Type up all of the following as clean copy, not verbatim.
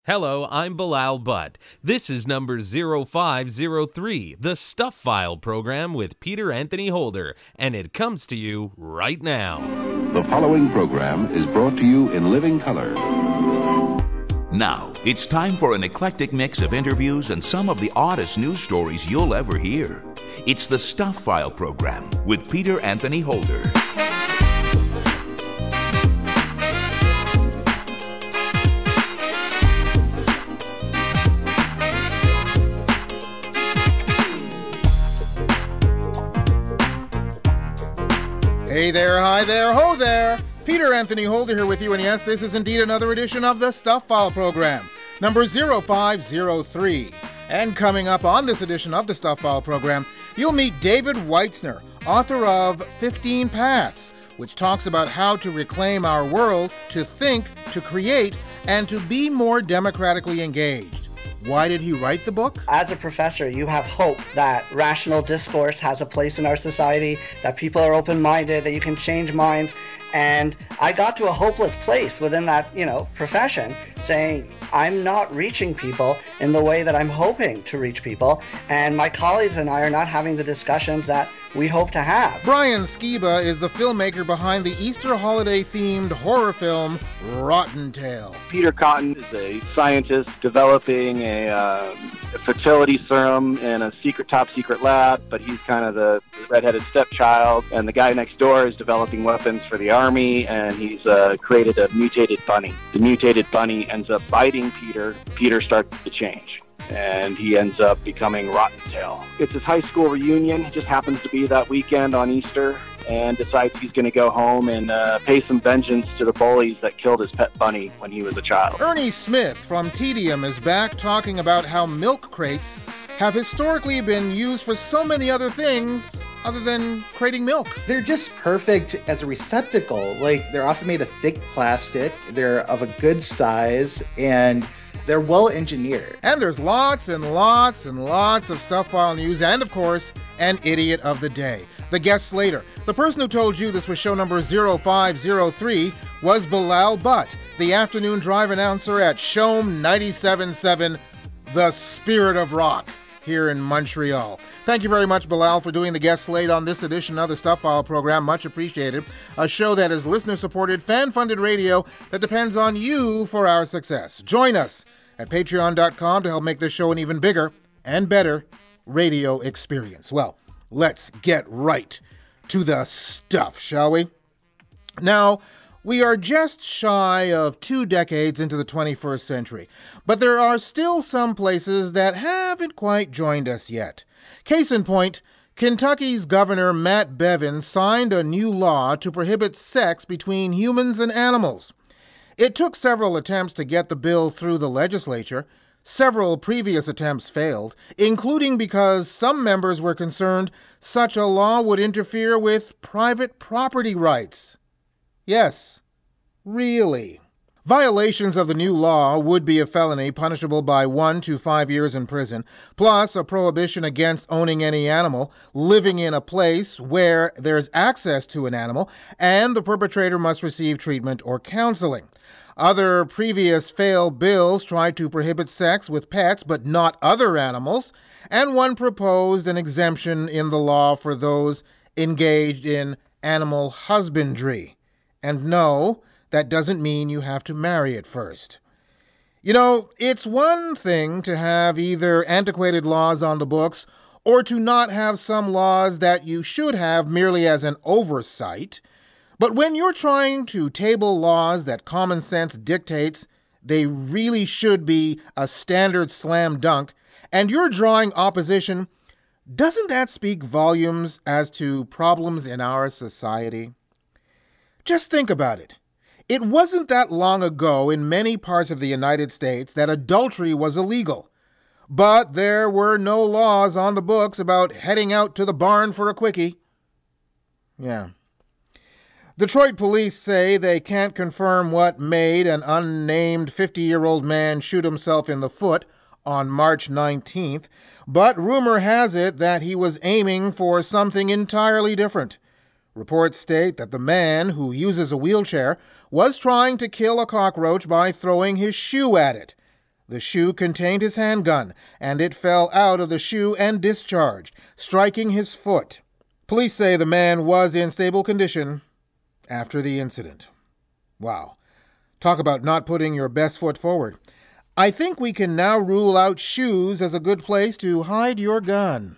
Hello, I'm Bilal Butt. This is number 0503, the Stuff File program with Peter Anthony Holder, and it comes to you right now. The following program is brought to you in living color. Now, it's time for an eclectic mix of interviews and some of the oddest news stories you'll ever hear. It's the Stuff File program with Peter Anthony Holder. Hey there, hi there, ho there! Peter Anthony Holder here with you, and yes, this is indeed another edition of the Stuff File program, number 0503. And coming up on this edition of the Stuff File program, you'll meet David Weitzner, author of 15 Paths, which talks about how to reclaim our world, to think, to create, and to be more democratically engaged. Why did he write the book? As a professor, you have hope that rational discourse has a place in our society, that people are open-minded, that you can change minds. And I got to a hopeless place within that, profession, saying I'm not reaching people in the way that I'm hoping to reach people. And my colleagues and I are not having the discussions that we hope to have. Brian Skiba is the filmmaker behind the Easter holiday-themed horror film Rotten Tail. Peter Cotton is a scientist developing a fertility serum in a top-secret lab, but he's kind of the redheaded stepchild, and the guy next door is developing weapons for the army, and he's created a mutated bunny. The mutated bunny ends up biting Peter. Peter starts to change, and he ends up becoming Rotten Tail. It's his high school reunion. He just happens to be that weekend on Easter, and decides he's going to go home and pay some vengeance to the bullies that killed his pet bunny when he was a child. Ernie Smith from Tedium is back talking about how milk crates have historically been used for so many other things other than crating milk. They're just perfect as a receptacle. They're often made of thick plastic, they're of a good size, and they're well engineered. And there's lots and lots and lots of Stuff File news, and of course, an idiot of the day. The guest later. The person who told you this was show number 0503 was Bilal Butt, the afternoon drive announcer at Shome 97.7, the Spirit of Rock, here in Montreal. Thank you very much, Bilal, for doing the guest slate on this edition of the Stuff File program. Much appreciated. A show that is listener-supported, fan-funded radio that depends on you for our success. Join us at patreon.com to help make this show an even bigger and better radio experience. Well, let's get right to the stuff, shall we? Now, we are just shy of 2 decades into the 21st century, but there are still some places that haven't quite joined us yet. Case in point, Kentucky's Governor Matt Bevin signed a new law to prohibit sex between humans and animals. It took several attempts to get the bill through the legislature. Several previous attempts failed, including because some members were concerned such a law would interfere with private property rights. Yes, really. Violations of the new law would be a felony punishable by 1 to 5 years in prison, plus a prohibition against owning any animal, living in a place where there's access to an animal, and the perpetrator must receive treatment or counseling. Other previous failed bills tried to prohibit sex with pets but not other animals, and one proposed an exemption in the law for those engaged in animal husbandry. And no, that doesn't mean you have to marry it first. It's one thing to have either antiquated laws on the books or to not have some laws that you should have merely as an oversight. But when you're trying to table laws that common sense dictates they really should be a standard slam dunk, and you're drawing opposition, doesn't that speak volumes as to problems in our society? Just think about it. It wasn't that long ago in many parts of the United States that adultery was illegal. But there were no laws on the books about heading out to the barn for a quickie. Yeah. Detroit police say they can't confirm what made an unnamed 50-year-old man shoot himself in the foot on March 19th, but rumor has it that he was aiming for something entirely different. Reports state that the man, who uses a wheelchair, was trying to kill a cockroach by throwing his shoe at it. The shoe contained his handgun, and it fell out of the shoe and discharged, striking his foot. Police say the man was in stable condition after the incident. Wow. Talk about not putting your best foot forward. I think we can now rule out shoes as a good place to hide your gun.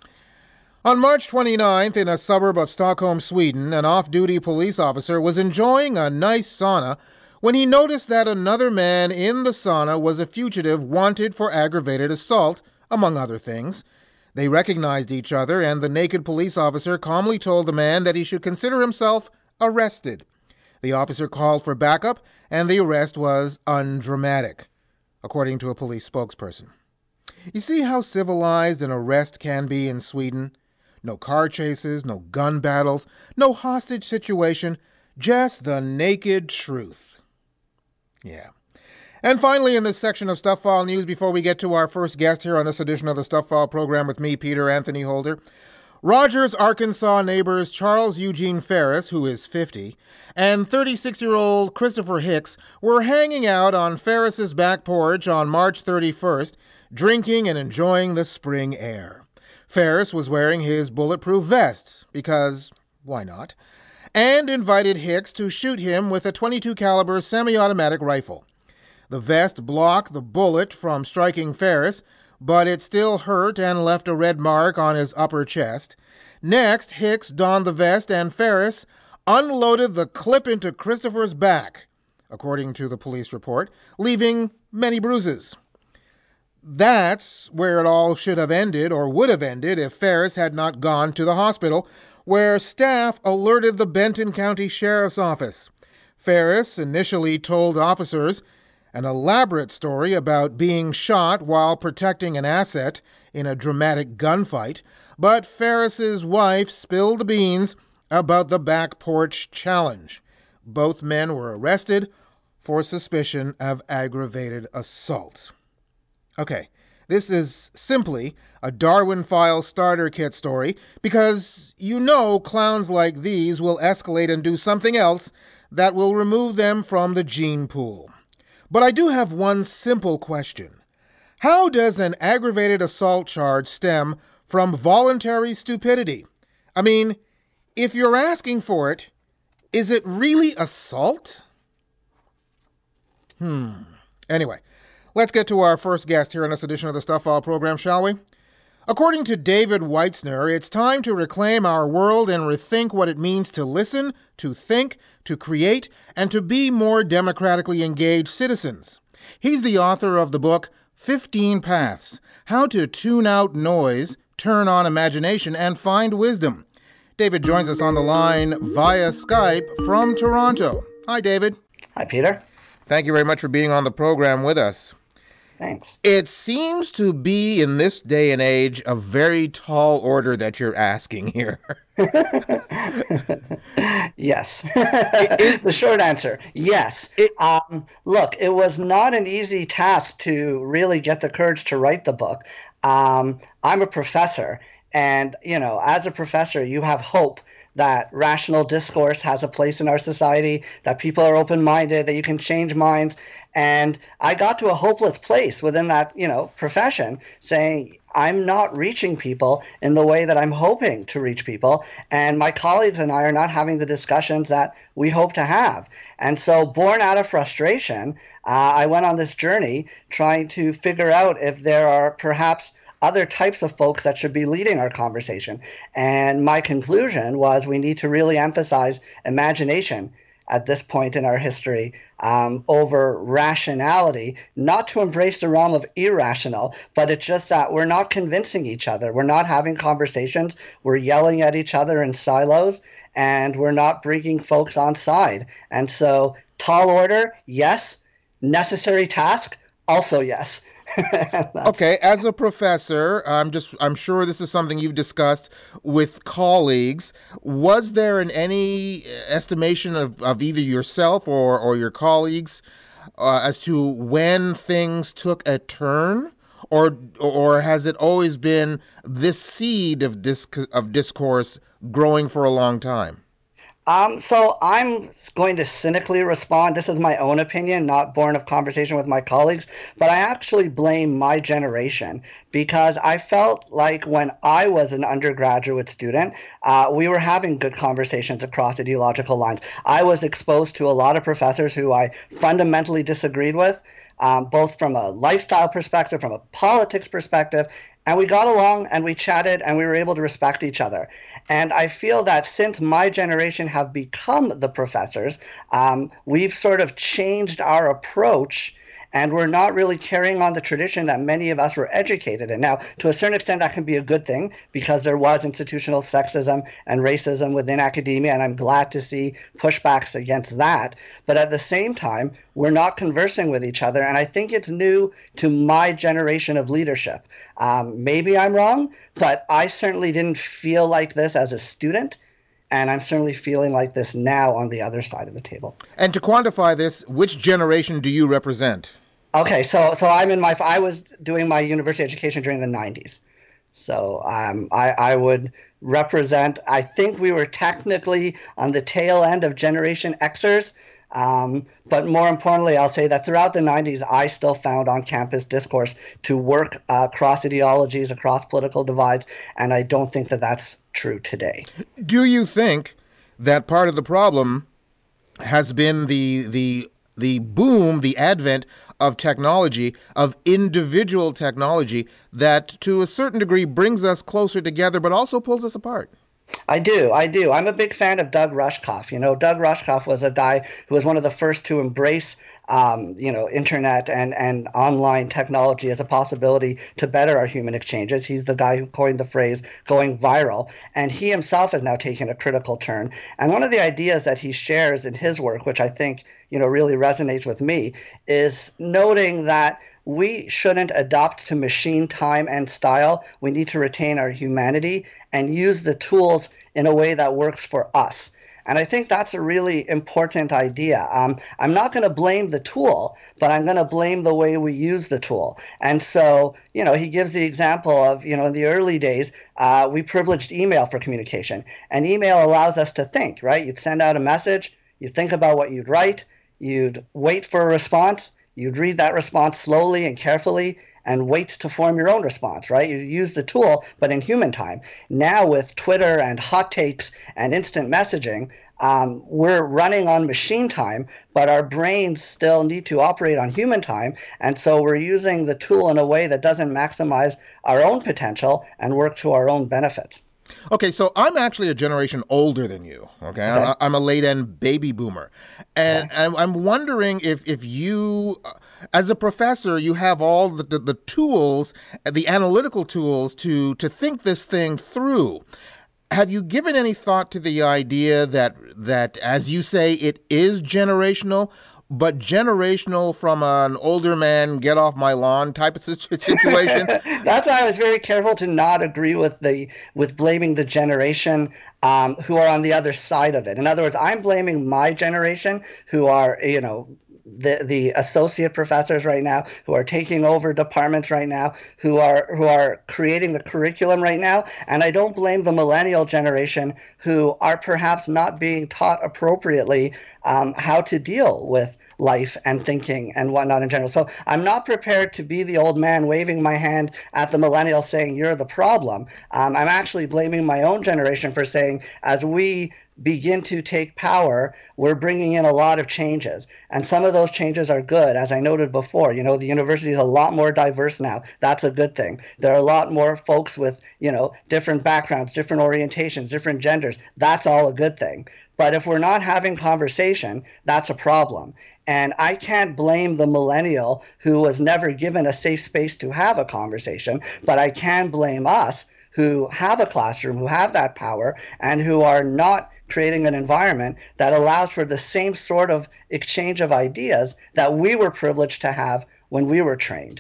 On March 29th, in a suburb of Stockholm, Sweden, an off-duty police officer was enjoying a nice sauna when he noticed that another man in the sauna was a fugitive wanted for aggravated assault, among other things. They recognized each other, and the naked police officer calmly told the man that he should consider himself arrested. The officer called for backup, and the arrest was undramatic, according to a police spokesperson. You see how civilized an arrest can be in Sweden? No car chases, no gun battles, no hostage situation, just the naked truth. Yeah. And finally, in this section of Stuff File News, before we get to our first guest here on this edition of the Stuff File program with me, Peter Anthony Holder, Rogers, Arkansas neighbors Charles Eugene Ferris, who is 50, and 36-year-old Christopher Hicks were hanging out on Ferris's back porch on March 31st, drinking and enjoying the spring air. Ferris was wearing his bulletproof vest, because why not, and invited Hicks to shoot him with a .22 caliber semi-automatic rifle. The vest blocked the bullet from striking Ferris, but it still hurt and left a red mark on his upper chest. Next, Hicks donned the vest and Ferris unloaded the clip into Christopher's back, according to the police report, leaving many bruises. That's where it all should have ended, or would have ended, if Ferris had not gone to the hospital, where staff alerted the Benton County Sheriff's Office. Ferris initially told officers an elaborate story about being shot while protecting an asset in a dramatic gunfight, but Ferris's wife spilled the beans about the back porch challenge. Both men were arrested for suspicion of aggravated assault. Okay, this is simply a Darwin File starter kit story because you know clowns like these will escalate and do something else that will remove them from the gene pool. But I do have one simple question. How does an aggravated assault charge stem from voluntary stupidity? I mean, if you're asking for it, is it really assault? Anyway, let's get to our first guest here in this edition of the Stuff File program, shall we? According to David Weitzner, it's time to reclaim our world and rethink what it means to listen, to think, to create, and to be more democratically engaged citizens. He's the author of the book 15 Paths: How to Tune Out Noise, Turn On Imagination, and Find Wisdom. David joins us on the line via Skype from Toronto. Hi, David. Hi, Peter. Thank you very much for being on the program with us. Thanks. It seems to be, in this day and age, a very tall order that you're asking here. Yes. The short answer, yes. Look, it was not an easy task to really get the courage to write the book. I'm a professor, and, as a professor, you have hope that rational discourse has a place in our society, that people are open-minded, that you can change minds. And I got to a hopeless place within that, profession, saying I'm not reaching people in the way that I'm hoping to reach people. And my colleagues and I are not having the discussions that we hope to have. And so, born out of frustration, I went on this journey trying to figure out if there are perhaps other types of folks that should be leading our conversation. And my conclusion was we need to really emphasize imagination at this point in our history over rationality, not to embrace the realm of irrational, but it's just that we're not convincing each other. We're not having conversations. We're yelling at each other in silos, and we're not bringing folks on side. And so tall order, yes. Necessary task, also yes. Okay, as a professor, I'm sure this is something you've discussed with colleagues. Was there any estimation of either yourself or your colleagues as to when things took a turn, or has it always been this seed of discourse growing for a long time? So I'm going to cynically respond. This is my own opinion, not born of conversation with my colleagues, but I actually blame my generation because I felt like when I was an undergraduate student, we were having good conversations across ideological lines. I was exposed to a lot of professors who I fundamentally disagreed with, both from a lifestyle perspective, from a politics perspective, and we got along and we chatted and we were able to respect each other. And I feel that since my generation have become the professors, we've sort of changed our approach and we're not really carrying on the tradition that many of us were educated in. Now, to a certain extent, that can be a good thing because there was institutional sexism and racism within academia, and I'm glad to see pushbacks against that. But at the same time, we're not conversing with each other, and I think it's new to my generation of leadership. Maybe I'm wrong, but I certainly didn't feel like this as a student, and I'm certainly feeling like this now on the other side of the table. And to quantify this, which generation do you represent? Okay, so I was doing my university education during the 90s. So I would represent, I think we were technically on the tail end of Generation Xers. But more importantly, I'll say that throughout the 90s, I still found on-campus discourse to work across ideologies, across political divides, and I don't think that that's true today. Do you think that part of the problem has been the boom, the advent of technology, of individual technology, that to a certain degree brings us closer together, but also pulls us apart? I do. I'm a big fan of Doug Rushkoff. Doug Rushkoff was a guy who was one of the first to embrace, internet and online technology as a possibility to better our human exchanges. He's the guy who coined the phrase going viral, and he himself has now taken a critical turn. And one of the ideas that he shares in his work, which I think, really resonates with me, is noting that we shouldn't adopt to machine time and style. We need to retain our humanity and use the tools in a way that works for us. And I think that's a really important idea. I'm not going to blame the tool, but I'm going to blame the way we use the tool. And so, he gives the example of, in the early days, we privileged email for communication. And email allows us to think, right? You'd send out a message, you think about what you'd write, you'd wait for a response, you'd read that response slowly and carefully and wait to form your own response, right? You use the tool, but in human time. Now with Twitter and hot takes and instant messaging, we're running on machine time, but our brains still need to operate on human time. And so we're using the tool in a way that doesn't maximize our own potential and work to our own benefits. Okay, so I'm actually a generation older than you, okay? I'm a late-end baby boomer. And I'm wondering if you, as a professor, you have all the tools, the analytical tools to think this thing through. Have you given any thought to the idea that, as you say, it is generational, but generational from an older man, get off my lawn type of situation? That's why I was very careful to not agree with blaming the generation who are on the other side of it. In other words, I'm blaming my generation who are, the associate professors right now, who are taking over departments right now, who are creating the curriculum right now. And I don't blame the millennial generation who are perhaps not being taught appropriately how to deal with life and thinking and whatnot in general. So I'm not prepared to be the old man waving my hand at the millennials saying, you're the problem. I'm actually blaming my own generation for saying, as we begin to take power, we're bringing in a lot of changes. And some of those changes are good. As I noted before, the university is a lot more diverse now. That's a good thing. There are a lot more folks with, different backgrounds, different orientations, different genders. That's all a good thing. But if we're not having conversation, that's a problem. And I can't blame the millennial who was never given a safe space to have a conversation, but I can blame us who have a classroom, who have that power, and who are not creating an environment that allows for the same sort of exchange of ideas that we were privileged to have when we were trained.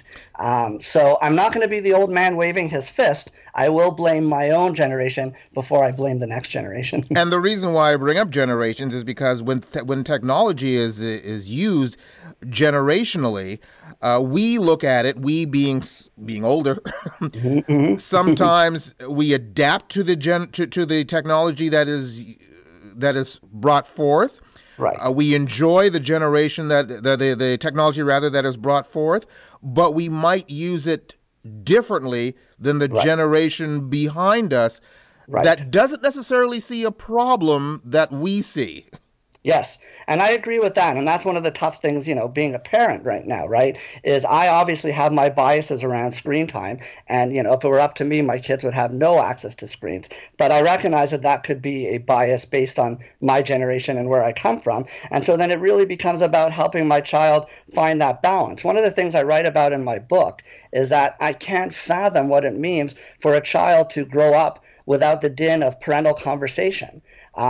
So I'm not going to be the old man waving his fist. I will blame my own generation before I blame the next generation. And the reason why I bring up generations is because when technology is used generationally, we look at it, we being older, sometimes we adapt to the technology that that is brought forth. Right. We enjoy the generation that the technology rather that is brought forth, but we might use it differently than the generation behind us that doesn't necessarily see a problem that we see. Yes, and I agree with that. And that's one of the tough things, being a parent right now, right, is I obviously have my biases around screen time. And, if it were up to me, my kids would have no access to screens. But I recognize that could be a bias based on my generation and where I come from. And so then it really becomes about helping my child find that balance. One of the things I write about in my book is that I can't fathom what it means for a child to grow up without the din of parental conversation.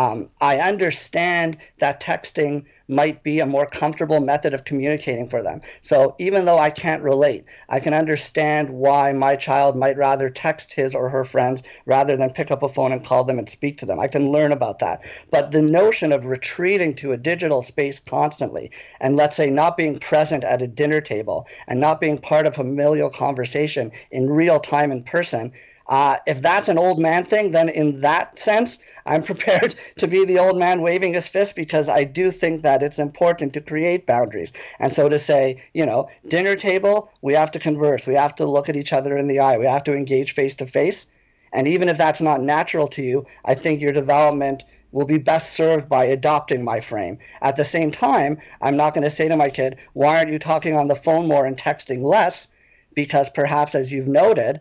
I understand that texting might be a more comfortable method of communicating for them. So even though I can't relate, I can understand why my child might rather text his or her friends rather than pick up a phone and call them and speak to them. I can learn about that. But the notion of retreating to a digital space constantly and, let's say, not being present at a dinner table and not being part of familial conversation in real time in person, if that's an old man thing, then in that sense, I'm prepared to be the old man waving his fist, because I do think that it's important to create boundaries. And so to say, dinner table, we have to converse. We have to look at each other in the eye. We have to engage face to face. And even if that's not natural to you, I think your development will be best served by adopting my frame. At the same time, I'm not going to say to my kid, why aren't you talking on the phone more and texting less? Because perhaps, as you've noted,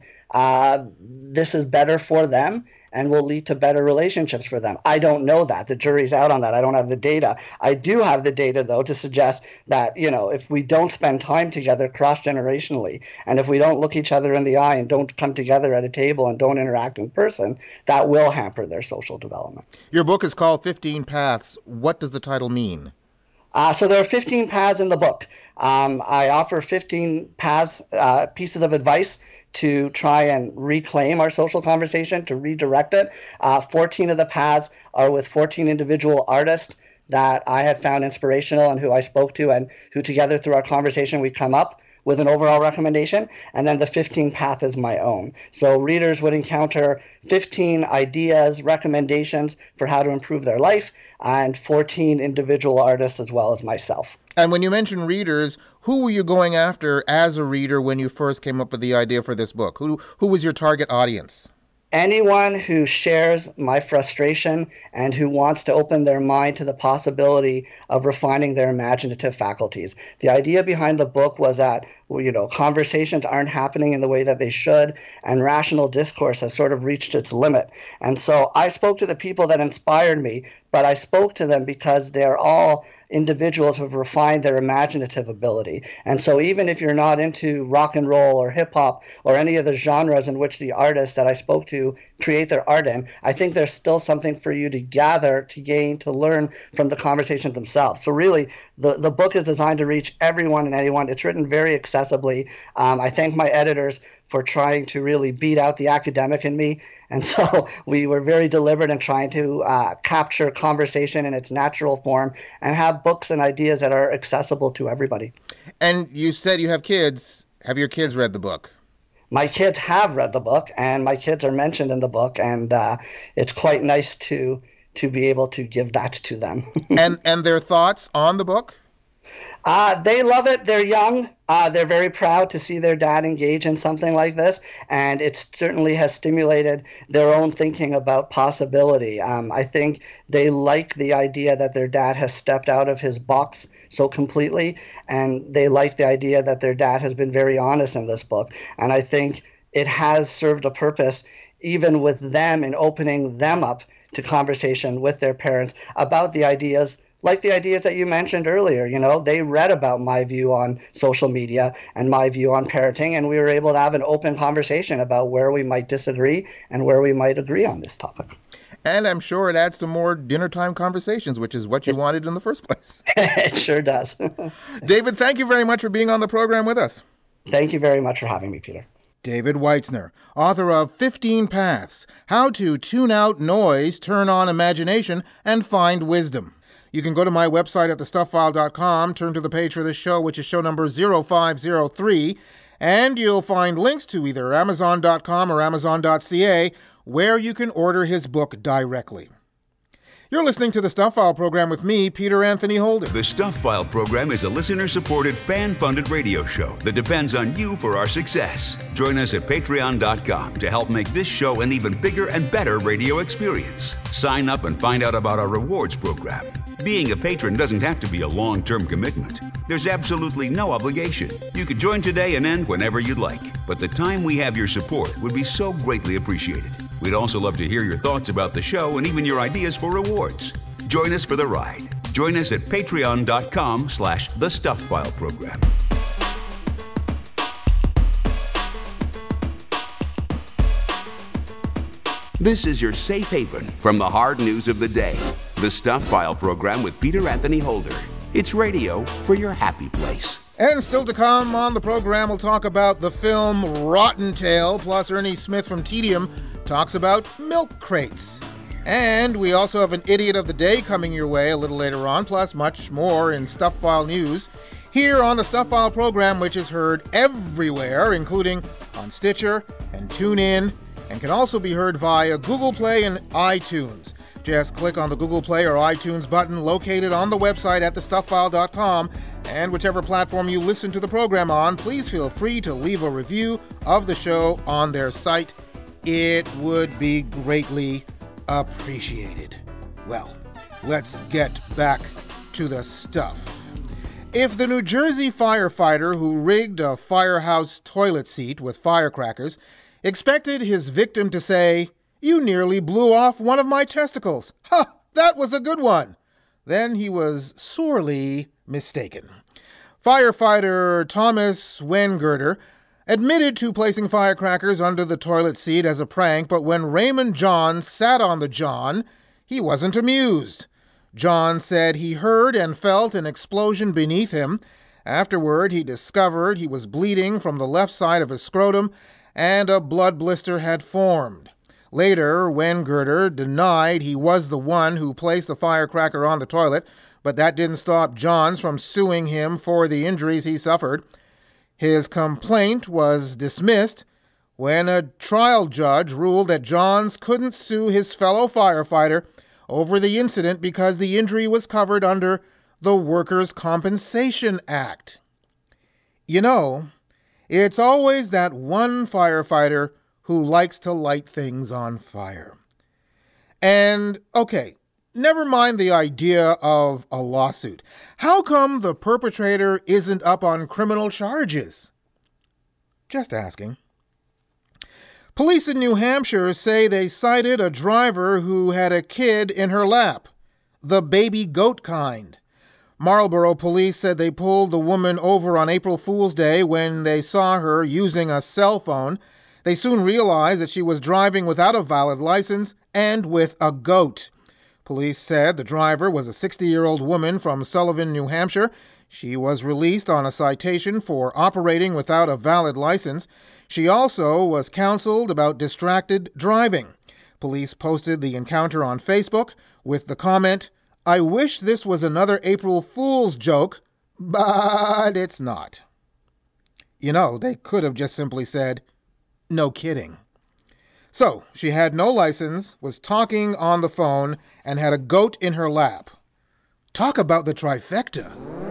this is better for them and will lead to better relationships for them. I don't know that. The jury's out on that. I don't have the data. I do have the data, though, to suggest that, if we don't spend time together cross-generationally, and if we don't look each other in the eye and don't come together at a table and don't interact in person, that will hamper their social development. Your book is called 15 Paths. What does the title mean? So there are 15 paths in the book. I offer 15 paths, pieces of advice to try and reclaim our social conversation, to redirect it. 14 of the paths are with 14 individual artists that I had found inspirational and who I spoke to, and who together through our conversation we come up with an overall recommendation. And then the 15th path is my own. So readers would encounter 15 ideas, recommendations for how to improve their life, and 14 individual artists as well as myself. And when you mention readers, who were you going after as a reader when you first came up with the idea for this book? Who was your target audience? Anyone who shares my frustration and who wants to open their mind to the possibility of refining their imaginative faculties. The idea behind the book was that, conversations aren't happening in the way that they should, and rational discourse has sort of reached its limit. And so I spoke to the people that inspired me, but I spoke to them because they're all individuals who have refined their imaginative ability. And so even if you're not into rock and roll or hip hop or any of the genres in which the artists that I spoke to create their art in, I think there's still something for you to gather, to gain, to learn from the conversations themselves. So really, the book is designed to reach everyone and anyone. It's written very accessibly. I thank my editors for trying to really beat out the academic in me. And so we were very deliberate in trying to capture conversation in its natural form and have books and ideas that are accessible to everybody. And you said you have kids. Have your kids read the book? My kids have read the book, and my kids are mentioned in the book, and it's quite nice to be able to give that to them. and their thoughts on the book? They love it. They're young. They're very proud to see their dad engage in something like this, and it certainly has stimulated their own thinking about possibility. I think they like the idea that their dad has stepped out of his box so completely, and they like the idea that their dad has been very honest in this book. And I think it has served a purpose, even with them, in opening them up to conversation with their parents about the ideas, like the ideas that you mentioned earlier. They read about my view on social media and my view on parenting, and we were able to have an open conversation about where we might disagree and where we might agree on this topic. And I'm sure it adds to more dinner time conversations, which is what you wanted in the first place. It sure does. David, thank you very much for being on the program with us. Thank you very much for having me, Peter. David Weitzner, author of 15 Paths, How to Tune Out Noise, Turn On Imagination, and Find Wisdom. You can go to my website at thestufffile.com, turn to the page for this show, which is show number 0503, and you'll find links to either Amazon.com or Amazon.ca, where you can order his book directly. You're listening to the Stuff File program with me, Peter Anthony Holder. The Stuff File program is a listener-supported, fan-funded radio show that depends on you for our success. Join us at patreon.com to help make this show an even bigger and better radio experience. Sign up and find out about our rewards program. Being a patron doesn't have to be a long-term commitment. There's absolutely no obligation. You could join today and end whenever you'd like. But the time we have your support would be so greatly appreciated. We'd also love to hear your thoughts about the show and even your ideas for rewards. Join us for the ride. Join us at patreon.com/The Stuff File program. This is your safe haven from the hard news of the day. The Stuff File program with Peter Anthony Holder. It's radio for your happy place. And still to come on the program, we'll talk about the film Rotten Tail, plus Ernie Smith from Tedium talks about milk crates. And we also have an Idiot of the Day coming your way a little later on, plus much more in Stuff File news here on the Stuff File program, which is heard everywhere, including on Stitcher and TuneIn, and can also be heard via Google Play and iTunes. Just click on the Google Play or iTunes button located on the website at thestufffile.com, and whichever platform you listen to the program on, please feel free to leave a review of the show on their site. It would be greatly appreciated. Well, let's get back to the stuff. If the New Jersey firefighter who rigged a firehouse toilet seat with firecrackers expected his victim to say, "You nearly blew off one of my testicles. Ha! That was a good one," then he was sorely mistaken. Firefighter Thomas Wengirder admitted to placing firecrackers under the toilet seat as a prank, but when Raymond John sat on the John, he wasn't amused. John said he heard and felt an explosion beneath him. Afterward, he discovered he was bleeding from the left side of his scrotum and a blood blister had formed. Later, Wengirder denied he was the one who placed the firecracker on the toilet, but that didn't stop Johns from suing him for the injuries he suffered. His complaint was dismissed when a trial judge ruled that Johns couldn't sue his fellow firefighter over the incident because the injury was covered under the Workers' Compensation Act. You know, it's always that one firefighter who likes to light things on fire. And, okay, never mind the idea of a lawsuit. How come the perpetrator isn't up on criminal charges? Just asking. Police in New Hampshire say they cited a driver who had a kid in her lap, the baby goat kind. Marlborough police said they pulled the woman over on April Fool's Day when they saw her using a cell phone. They soon realized that she was driving without a valid license and with a goat. Police said the driver was a 60-year-old woman from Sullivan, New Hampshire. She was released on a citation for operating without a valid license. She also was counseled about distracted driving. Police posted the encounter on Facebook with the comment, "I wish this was another April Fool's joke, but it's not." You know, they could have just simply said, "No kidding." So, she had no license, was talking on the phone, and had a goat in her lap. Talk about the trifecta.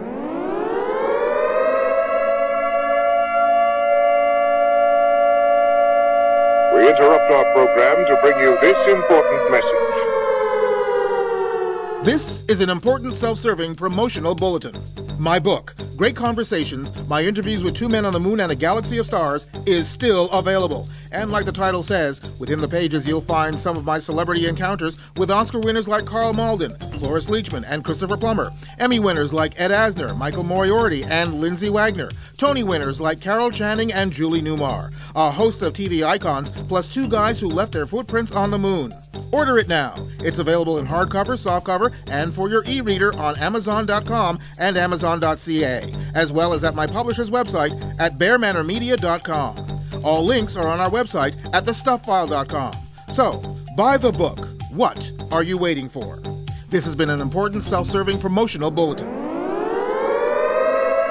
We interrupt our program to bring you this important message. This is an important self-serving promotional bulletin. My book, Great Conversations, My Interviews with Two Men on the Moon and a Galaxy of Stars, is still available. And like the title says, within the pages you'll find some of my celebrity encounters with Oscar winners like Carl Malden, Cloris Leachman, and Christopher Plummer, Emmy winners like Ed Asner, Michael Moriarty, and Lindsay Wagner, Tony winners like Carol Channing and Julie Newmar, a host of TV icons, plus two guys who left their footprints on the moon. Order it now. It's available in hardcover, softcover, and for your e-reader on Amazon.com and Amazon.ca, as well as at my publisher's website at BearManorMedia.com. All links are on our website at TheStuffFile.com. So, buy the book. What are you waiting for? This has been an important self-serving promotional bulletin.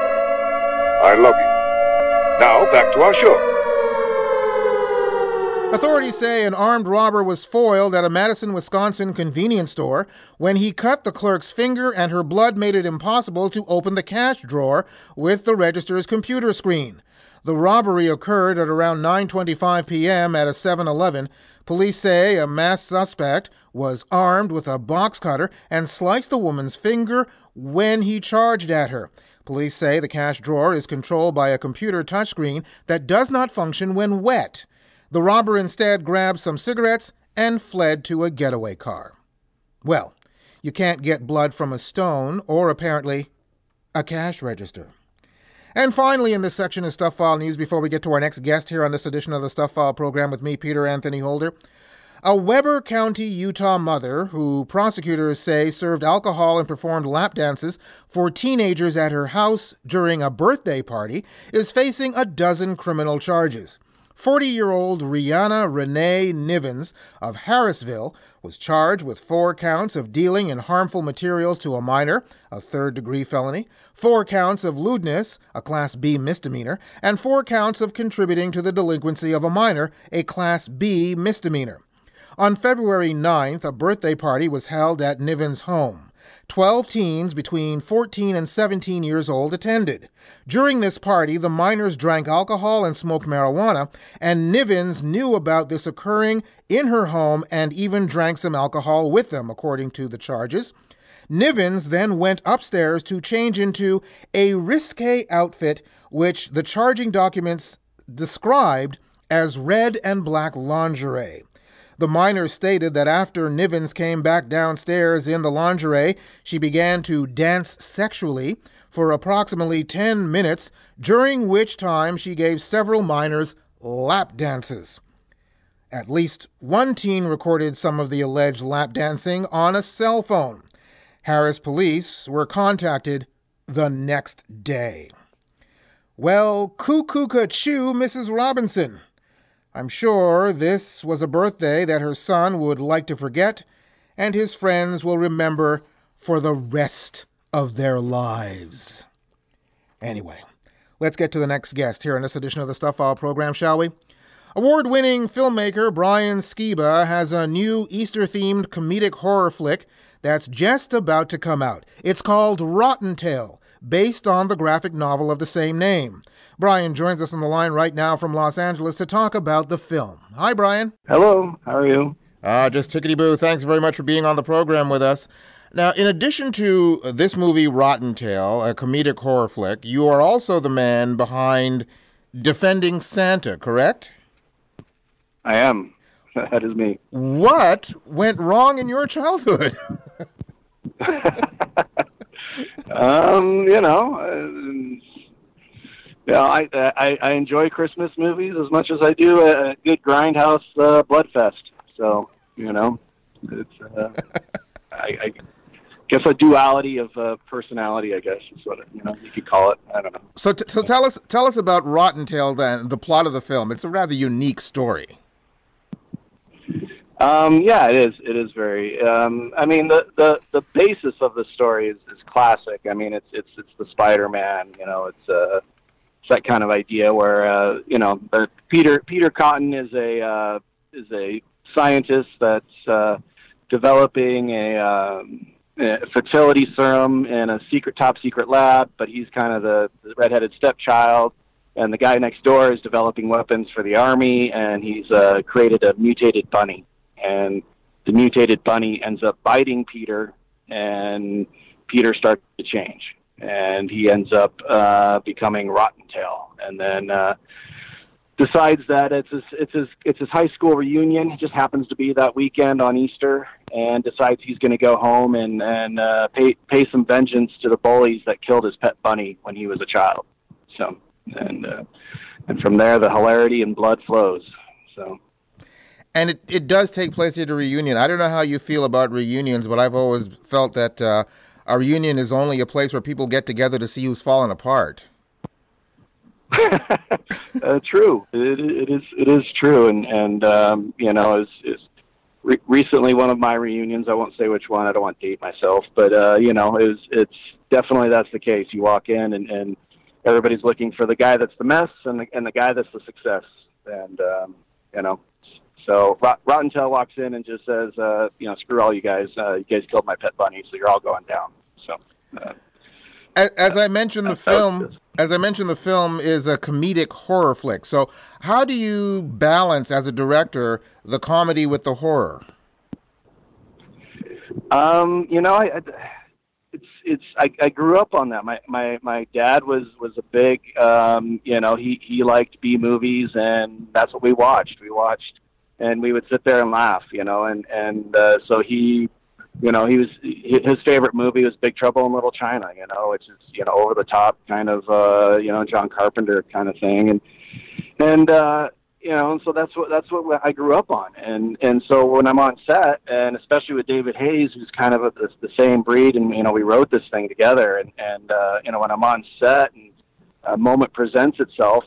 I love you. Now, back to our show. Authorities say an armed robber was foiled at a Madison, Wisconsin convenience store when he cut the clerk's finger and her blood made it impossible to open the cash drawer with the register's computer screen. The robbery occurred at around 9:25 p.m. at a 7-Eleven. Police say a masked suspect was armed with a box cutter and sliced the woman's finger when he charged at her. Police say the cash drawer is controlled by a computer touchscreen that does not function when wet. The robber instead grabbed some cigarettes and fled to a getaway car. Well, you can't get blood from a stone or, apparently, a cash register. And finally, in this section of Stuff File News, before we get to our next guest here on this edition of the Stuff File program with me, Peter Anthony Holder, a Weber County, Utah mother who prosecutors say served alcohol and performed lap dances for teenagers at her house during a birthday party is facing a dozen criminal charges. 40-year-old Rihanna Renee Nivens of Harrisville was charged with 4 counts of dealing in harmful materials to a minor, a third-degree felony, 4 counts of lewdness, a Class B misdemeanor, and 4 counts of contributing to the delinquency of a minor, a Class B misdemeanor. On February 9th, a birthday party was held at Nivens' home. 12 teens between 14 and 17 years old attended. During this party, the minors drank alcohol and smoked marijuana, and Nivens knew about this occurring in her home and even drank some alcohol with them, according to the charges. Nivens then went upstairs to change into a risque outfit, which the charging documents described as red and black lingerie. The minor stated that after Nivens came back downstairs in the lingerie, she began to dance sexually for approximately 10 minutes, during which time she gave several minors lap dances. At least one teen recorded some of the alleged lap dancing on a cell phone. Harris police were contacted the next day. Well, cuckoo-ca-choo, Mrs. Robinson. I'm sure this was a birthday that her son would like to forget, and his friends will remember for the rest of their lives. Anyway, let's get to the next guest here in this edition of the Stuff File program, shall we? Award-winning filmmaker Brian Skiba has a new Easter-themed comedic horror flick that's just about to come out. It's called Rotten Tale, based on the graphic novel of the same name. Brian joins us on the line right now from Los Angeles to talk about the film. Hi, Brian. Hello. How are you? Just tickety-boo. Thanks very much for being on the program with us. Now, in addition to this movie, Rotten Tale, a comedic horror flick, you are also the man behind Defending Santa, correct? I am. That is me. What went wrong in your childhood? I enjoy Christmas movies as much as I do a good grindhouse bloodfest. So, it's I guess a duality of personality, I guess is what you could call it. I don't know. So tell us about Rotten Tale then, the plot of the film. It's a rather unique story. Yeah, it is. It is very. The basis of the story is classic. I mean, it's the Spider-Man. It's that kind of idea where Peter Cotton is a scientist that's developing a fertility serum in a top secret lab, but he's kind of the redheaded stepchild. And the guy next door is developing weapons for the army, and he's created a mutated bunny. And the mutated bunny ends up biting Peter, and Peter starts to change. And he ends up becoming Rotten Tail. And then decides that it's his high school reunion. It just happens to be that weekend on Easter, and decides he's going to go home and pay some vengeance to the bullies that killed his pet bunny when he was a child. So, and from there, the hilarity and blood flows. So. And it does take place at a reunion. I don't know how you feel about reunions, but I've always felt that a reunion is only a place where people get together to see who's fallen apart. True. It is true. Recently one of my reunions, I won't say which one, I don't want to date myself, but it's definitely that's the case. You walk in and everybody's looking for the guy that's the mess and the guy that's the success. And So Rotten Tail walks in and just says, screw all you guys. You guys killed my pet bunny, so you're all going down. So, as I mentioned, the film is a comedic horror flick. So how do you balance, as a director, the comedy with the horror? I grew up on that. My dad was a big, he liked B movies, and that's what we watched. And we would sit there and laugh, so he was, his favorite movie was Big Trouble in Little China, which is, over the top kind of, John Carpenter kind of thing. And so that's what I grew up on. And so when I'm on set, and especially with David Hayes, who's kind of the same breed, and, we wrote this thing together, and when I'm on set and a moment presents itself,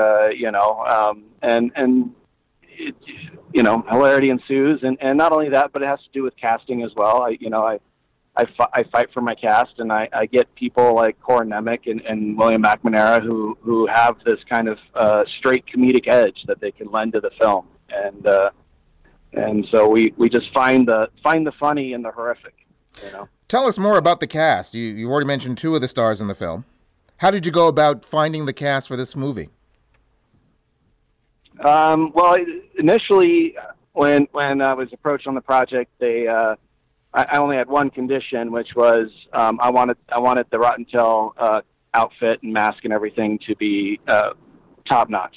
hilarity ensues, and not only that, but it has to do with casting as well. I fight for my cast, and I get people like Cora Nemec and William McNamara who have this kind of straight comedic edge that they can lend to the film, and so we just find the funny in the horrific. Tell us more about the cast. You already mentioned two of the stars in the film. How did you go about finding the cast for this movie? Well, initially, when I was approached on the project, I only had one condition, which was I wanted the Rotten Tail outfit and mask and everything to be top notch,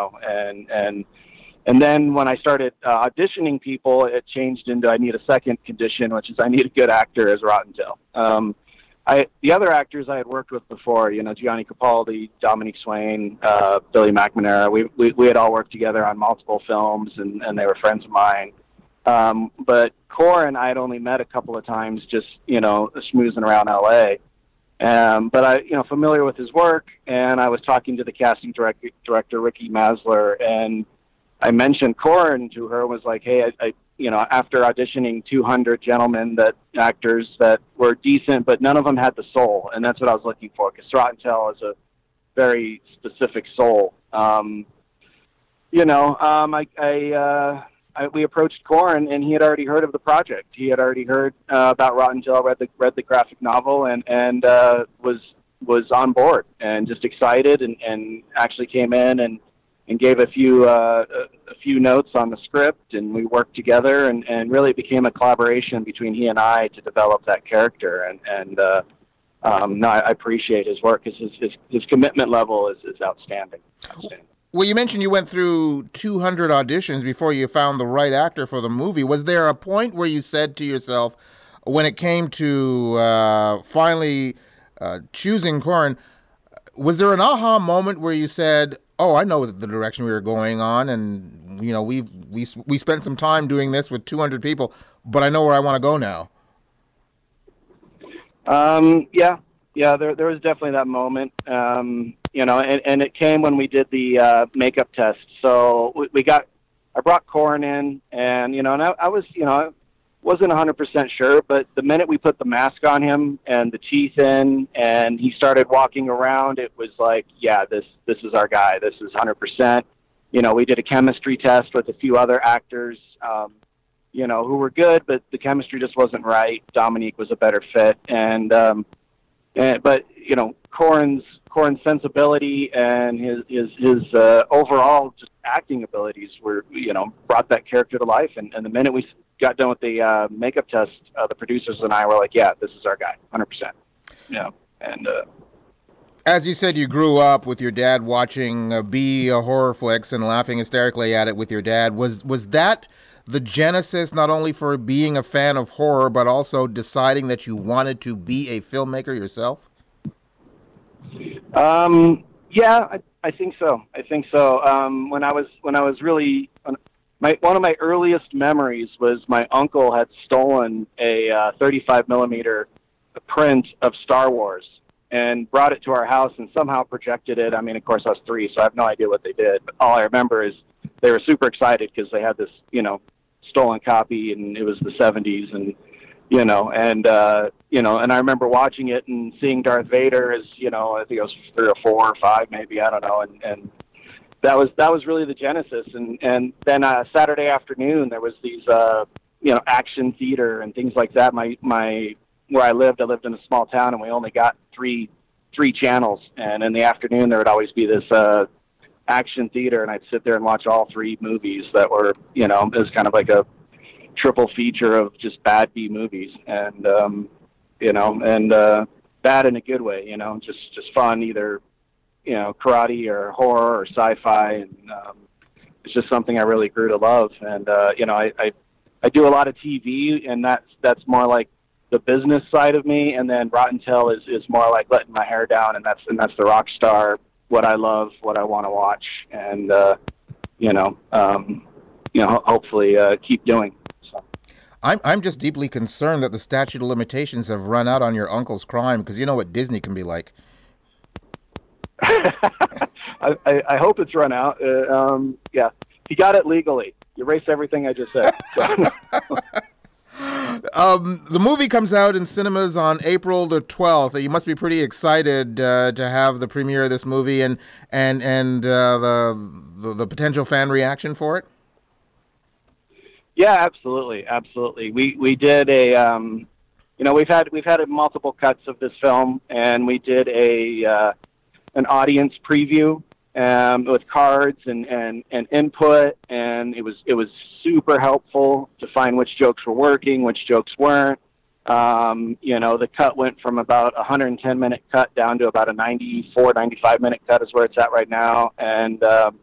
and then when I started auditioning people, it changed into I need a second condition, which is I need a good actor as Rotten Tail. The other actors I had worked with before, Gianni Capaldi, Dominique Swain, Billy McNamara, we had all worked together on multiple films, and they were friends of mine. But Corin I had only met a couple of times, just, schmoozing around LA. But I, familiar with his work, and I was talking to the casting director, Ricky Masler, and I mentioned Corin to her, was like, hey, I after auditioning 200 actors that were decent, but none of them had the soul. And that's what I was looking for, because Rotten Tail is a very specific soul. We approached Corin, and he had already heard of the project. He had already heard about Rotten Tail, read the graphic novel, and was on board and just excited, and actually came in and gave a few notes on the script, and we worked together, and really became a collaboration between he and I to develop that character. I appreciate his work, because his commitment level is outstanding. Well, you mentioned you went through 200 auditions before you found the right actor for the movie. Was there a point where you said to yourself, when it came to finally choosing Corin, was there an aha moment where you said, oh, I know the direction we were going on, and we spent some time doing this with 200 people, but I know where I want to go now? Yeah, there was definitely that moment, and it came when we did the makeup test. So I brought Corin in, and I was, wasn't 100% sure, but the minute we put the mask on him and the teeth in, and he started walking around, it was like, yeah, this is our guy. This is 100%. We did a chemistry test with a few other actors, who were good, but the chemistry just wasn't right. Dominique was a better fit, but Corin's sensibility and his overall just acting abilities were, brought that character to life. And the minute we got done with the makeup test, the producers and I were like, yeah, this is our guy, 100%. As you said, you grew up with your dad watching B horror flicks and laughing hysterically at it with your dad. Was that the genesis, not only for being a fan of horror, but also deciding that you wanted to be a filmmaker yourself? Yeah, I think so. When I was really, one of my earliest memories was my uncle had stolen a 35 millimeter print of Star Wars and brought it to our house and somehow projected it. I mean, of course, I was 3, so I have no idea what they did. But all I remember is they were super excited because they had this, stolen copy, and it was the 70s, and and I remember watching it and seeing Darth Vader as, I think I was 3 or 4 or 5, maybe, I don't know, and that was really the genesis. And then Saturday afternoon there was these action theater and things like that. My where I lived in a small town, and we only got three channels. And in the afternoon there would always be this action theater, and I'd sit there and watch all three movies that were, it was kind of like a triple feature of just bad B movies, and bad in a good way, just fun, either karate or horror or sci-fi, and it's just something I really grew to love. And I do a lot of TV, and that's more like the business side of me, and then Rotten Tail is more like letting my hair down, and that's the rock star, what I love, what I want to watch, and hopefully keep doing. So. I'm just deeply concerned that the statute of limitations have run out on your uncle's crime, because you know what Disney can be like. I hope it's run out. Yeah, he got it legally. Erase everything I just said. The movie comes out in cinemas on April the 12th. You must be pretty excited to have the premiere of this movie and the potential fan reaction for it. Yeah, absolutely. We did a we've had multiple cuts of this film, and we did an audience preview with cards and input, and it was super helpful to find which jokes were working, which jokes weren't. The cut went from about a 110-minute cut down to about a 95-minute cut is where it's at right now. And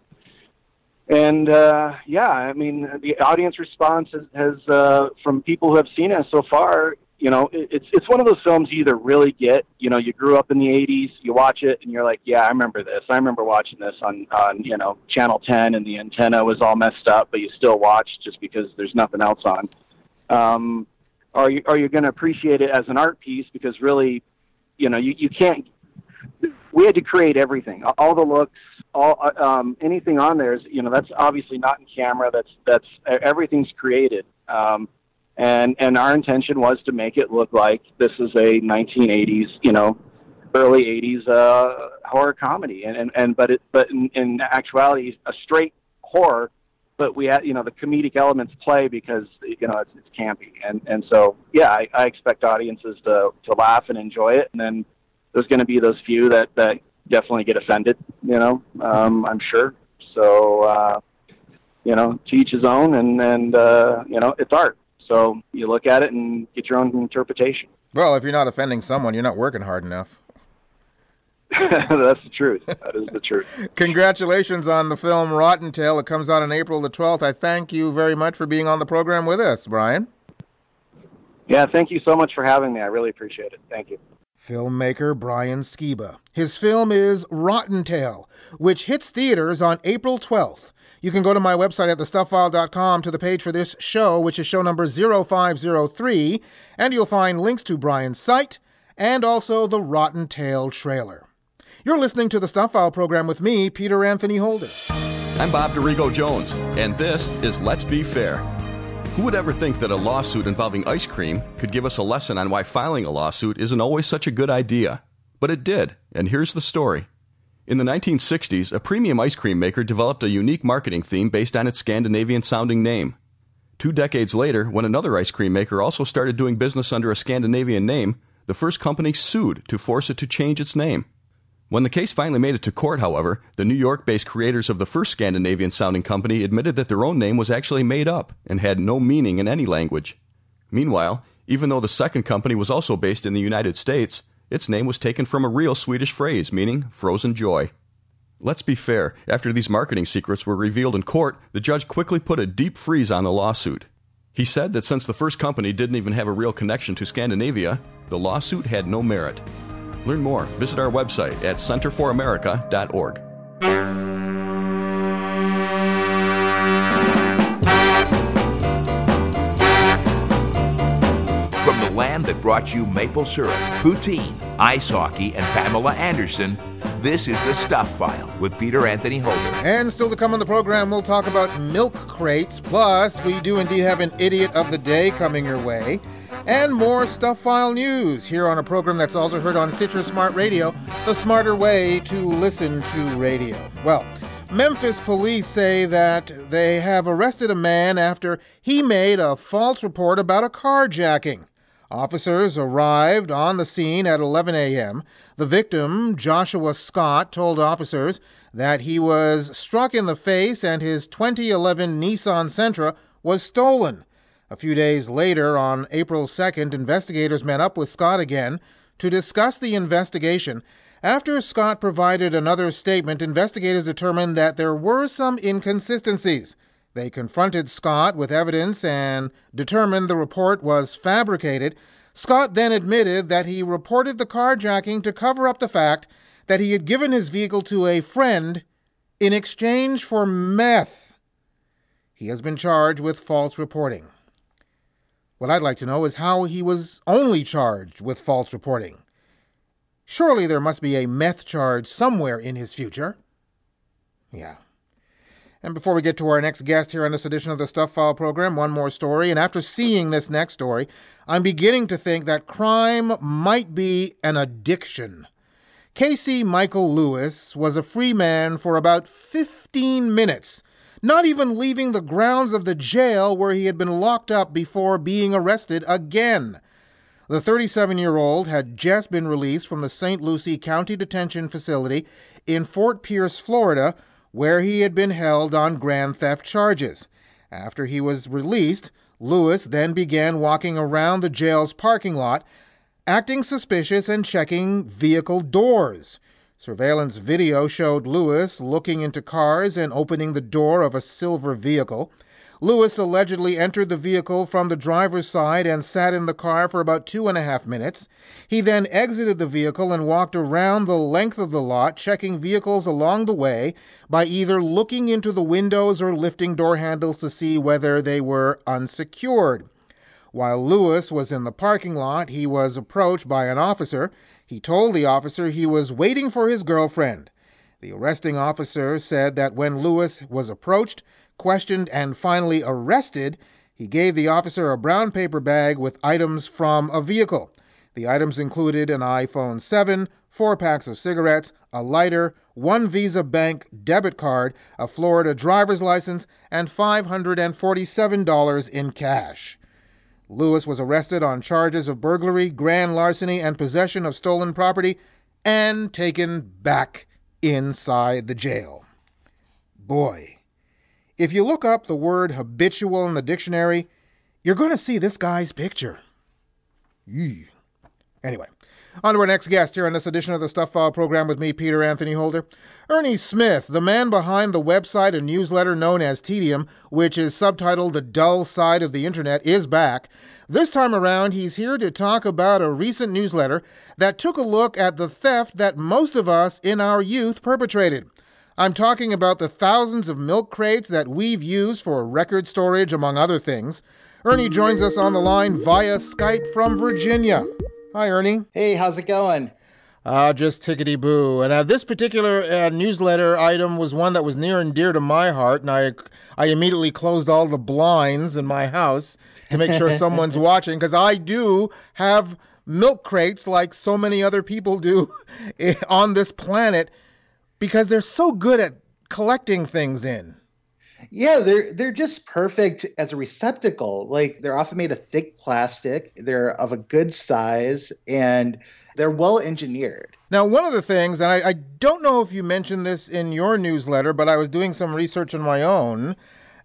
I mean, the audience response has from people who have seen it so far, it's one of those films you either really get, you grew up in the 80s, you watch it and you're like, yeah, I remember this. I remember watching this on Channel 10, and the antenna was all messed up, but you still watch just because there's nothing else on. Are you going to appreciate it as an art piece? Because really, you can't, we had to create everything, all the looks, anything on there is, that's obviously not in camera. That's everything's created. And our intention was to make it look like this is a 1980s, early 80s horror comedy, but in actuality, a straight horror. But we had, the comedic elements play because it's campy, and so yeah, I expect audiences to laugh and enjoy it, and then there's going to be those few that definitely get offended, I'm sure. So to each his own, and it's art. So you look at it and get your own interpretation. Well, if you're not offending someone, you're not working hard enough. That's the truth. That is the truth. Congratulations on the film Rotten Tail. It comes out on April the 12th. I thank you very much for being on the program with us, Brian. Yeah, thank you so much for having me. I really appreciate it. Thank you. Filmmaker Brian Skiba. His film is Rotten Tail, which hits theaters on April 12th. You can go to my website at thestufffile.com to the page for this show, which is show number 0503, and you'll find links to Brian's site and also the Rotten Tail trailer. You're listening to the Stuff File program with me, Peter Anthony Holder. I'm Bob DeRigo Jones, and this is Let's Be Fair. Who would ever think that a lawsuit involving ice cream could give us a lesson on why filing a lawsuit isn't always such a good idea? But it did, and here's the story. In the 1960s, a premium ice cream maker developed a unique marketing theme based on its Scandinavian-sounding name. 2 decades later, when another ice cream maker also started doing business under a Scandinavian name, the first company sued to force it to change its name. When the case finally made it to court, however, the New York-based creators of the first Scandinavian-sounding company admitted that their own name was actually made up and had no meaning in any language. Meanwhile, even though the second company was also based in the United States, its name was taken from a real Swedish phrase meaning frozen joy. Let's be fair, after these marketing secrets were revealed in court, the judge quickly put a deep freeze on the lawsuit. He said that since the first company didn't even have a real connection to Scandinavia, the lawsuit had no merit. Learn more. Visit our website at centerforamerica.org. From the land that brought you maple syrup, poutine, ice hockey, and Pamela Anderson, this is The Stuff File with Peter Anthony Holder. And still to come on the program, we'll talk about milk crates. Plus, we do indeed have an Idiot of the Day coming your way. And more Stuff File news here on a program that's also heard on Stitcher Smart Radio, the smarter way to listen to radio. Well, Memphis police say that they have arrested a man after he made a false report about a carjacking. Officers arrived on the scene at 11 a.m. The victim, Joshua Scott, told officers that he was struck in the face and his 2011 Nissan Sentra was stolen. A few days later, on April 2nd, investigators met up with Scott again to discuss the investigation. After Scott provided another statement, investigators determined that there were some inconsistencies. They confronted Scott with evidence and determined the report was fabricated. Scott then admitted that he reported the carjacking to cover up the fact that he had given his vehicle to a friend in exchange for meth. He has been charged with false reporting. What I'd like to know is how he was only charged with false reporting. Surely there must be a meth charge somewhere in his future. Yeah. And before we get to our next guest here on this edition of the Stuff File program, one more story. And after seeing this next story, I'm beginning to think that crime might be an addiction. Casey Michael Lewis was a free man for about 15 minutes, not even leaving the grounds of the jail where he had been locked up before being arrested again. The 37-year-old had just been released from the St. Lucie County Detention Facility in Fort Pierce, Florida, where he had been held on grand theft charges. After he was released, Lewis then began walking around the jail's parking lot, acting suspicious and checking vehicle doors. Surveillance video showed Lewis looking into cars and opening the door of a silver vehicle. Lewis allegedly entered the vehicle from the driver's side and sat in the car for about 2.5 minutes. He then exited the vehicle and walked around the length of the lot, checking vehicles along the way by either looking into the windows or lifting door handles to see whether they were unsecured. While Lewis was in the parking lot, he was approached by an officer. He told the officer he was waiting for his girlfriend. The arresting officer said that when Lewis was approached, questioned, and finally arrested, he gave the officer a brown paper bag with items from a vehicle. The items included an iPhone 7, 4 packs of cigarettes, a lighter, 1 Visa bank debit card, a Florida driver's license, and $547 in cash. Lewis was arrested on charges of burglary, grand larceny, and possession of stolen property, and taken back inside the jail. Boy. If you look up the word habitual in the dictionary, you're going to see this guy's picture. Eee. Anyway, on to our next guest here on this edition of the Stuff File program with me, Peter Anthony Holder. Ernie Smith, the man behind the website and newsletter known as Tedium, which is subtitled The Dull Side of the Internet, is back. This time around, he's here to talk about a recent newsletter that took a look at the theft that most of us in our youth perpetrated. I'm talking about the thousands of milk crates that we've used for record storage, among other things. Ernie joins us on the line via Skype from Virginia. Hi, Ernie. Hey, how's it going? Just tickety-boo. And this particular newsletter item was one that was near and dear to my heart, and I immediately closed all the blinds in my house to make sure someone's watching, because I do have milk crates like so many other people do on this planet, because they're so good at collecting things in. Yeah, they're just perfect as a receptacle. Like, they're often made of thick plastic, they're of a good size, and they're well engineered. Now, one of the things, and I don't know if you mentioned this in your newsletter, but I was doing some research on my own